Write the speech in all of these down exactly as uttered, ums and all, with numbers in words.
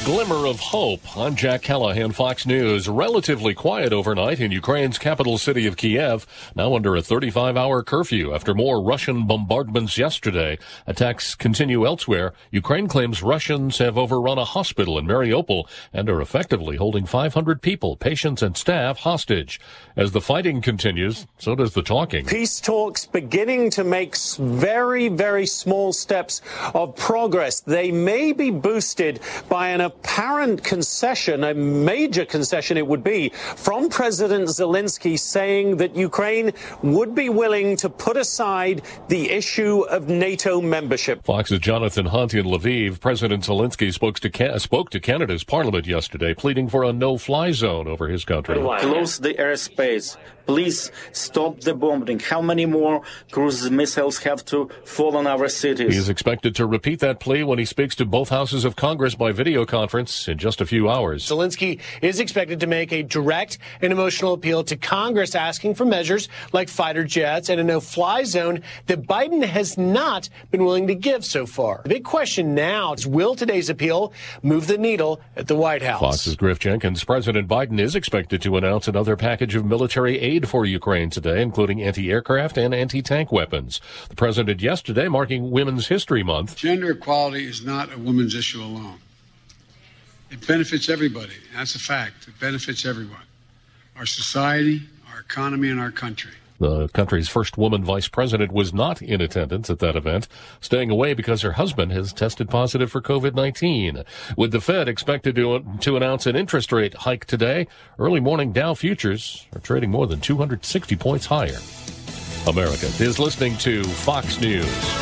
glimmer of hope. I'm Jack Callahan, Fox News. Relatively quiet overnight in Ukraine's capital city of Kiev, now under a thirty-five hour curfew after more Russian bombardments yesterday. Attacks continue elsewhere. Ukraine claims Russians have overrun a hospital in Mariupol and are effectively holding five hundred people, patients and staff, hostage. As the fighting continues, so does the talking. Peace talks beginning to make very, very small steps of progress. They may be boosted by an apparent concession, a major concession it would be, from President Zelensky saying that Ukraine would be willing to put aside the issue of NATO membership. Fox's Jonathan Hunt in Lviv. President Zelensky spoke to, Ca- spoke to Canada's parliament yesterday, pleading for a no-fly zone over his country. Close the airspace. Please stop the bombing. How many more cruise missiles have to fall on our cities? He is expected to repeat that plea when he speaks to both houses of Congress by video conference in just a few hours. Zelensky is expected to make a direct and emotional appeal to Congress, asking for measures like fighter jets and a no-fly zone that Biden has not been willing to give so far. The big question now is, will today's appeal move the needle at the White House? Fox's Griff Jenkins. President Biden is expected to announce another package of military aid for Ukraine today, including anti-aircraft and anti-tank weapons. The president yesterday marking Women's History Month. Gender equality is not a women's issue alone. It benefits everybody. That's a fact. It benefits everyone. Our society, our economy, and our country. The country's first woman vice president was not in attendance at that event, staying away because her husband has tested positive for covid nineteen. With the Fed expected to, to announce an interest rate hike today, early morning Dow futures are trading more than two hundred sixty points higher. America is listening to Fox News.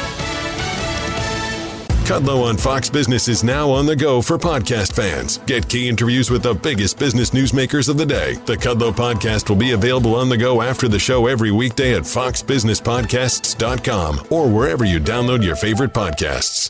Kudlow on Fox Business is now on the go for podcast fans. Get key interviews with the biggest business newsmakers of the day. The Kudlow podcast will be available on the go after the show every weekday at fox business podcasts dot com or wherever you download your favorite podcasts.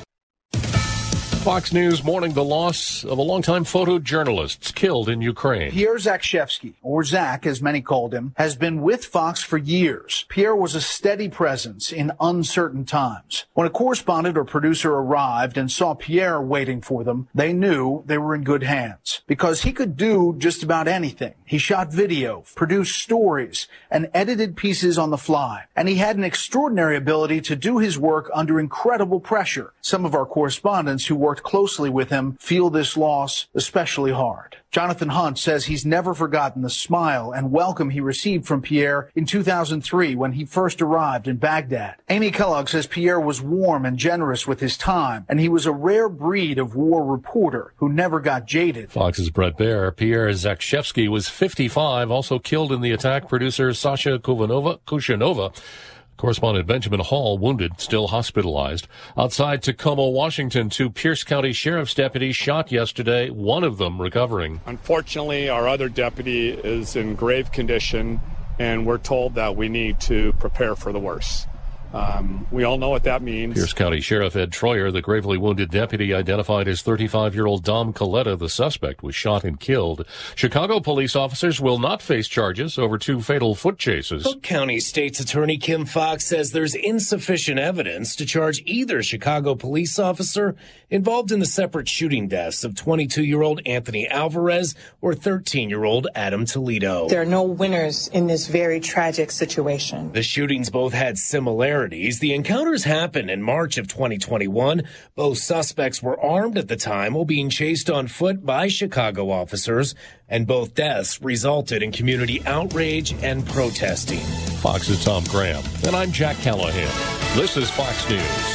Fox News mourning the loss of a longtime photojournalist killed in Ukraine. Pierre Zakrzewski, or Zach as many called him, has been with Fox for years. Pierre was a steady presence in uncertain times. When a correspondent or producer arrived and saw Pierre waiting for them, they knew they were in good hands because he could do just about anything. He shot video, produced stories, and edited pieces on the fly. And he had an extraordinary ability to do his work under incredible pressure. Some of our correspondents who worked closely with him feel this loss especially hard. Jonathan Hunt says he's never forgotten the smile and welcome he received from Pierre in two thousand three when he first arrived in Baghdad. Amy Kellogg says Pierre was warm and generous with his time, and he was a rare breed of war reporter who never got jaded. Fox's Brett Baer. Pierre Zakrzewski was fifty-five, also killed in the attack. Producer Sasha Kuvanova, Kushanova. Correspondent Benjamin Hall, wounded, still hospitalized. Outside Tacoma, Washington, two Pierce County Sheriff's deputies shot yesterday, one of them recovering. Unfortunately, our other deputy is in grave condition, and we're told that we need to prepare for the worst. Um, we all know what that means. Pierce County Sheriff Ed Troyer, the gravely wounded deputy, identified as thirty-five-year-old Dom Coletta. The suspect was shot and killed. Chicago police officers will not face charges over two fatal foot chases. Cook County State's Attorney Kim Foxx says there's insufficient evidence to charge either Chicago police officer involved in the separate shooting deaths of twenty-two-year-old Anthony Alvarez or thirteen-year-old Adam Toledo. There are no winners in this very tragic situation. The shootings both had similarities. The encounters happened in March of twenty twenty-one. Both suspects were armed at the time while being chased on foot by Chicago officers, and both deaths resulted in community outrage and protesting. Fox's Tom Graham, and I'm Jack Callahan. This is Fox News.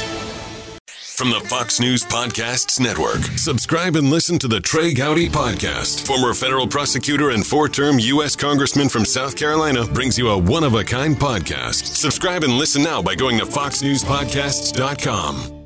From the Fox News Podcasts Network, subscribe and listen to the Trey Gowdy Podcast. Former federal prosecutor and four-term U S Congressman from South Carolina brings you a one-of-a-kind podcast. Subscribe and listen now by going to fox news podcasts dot com.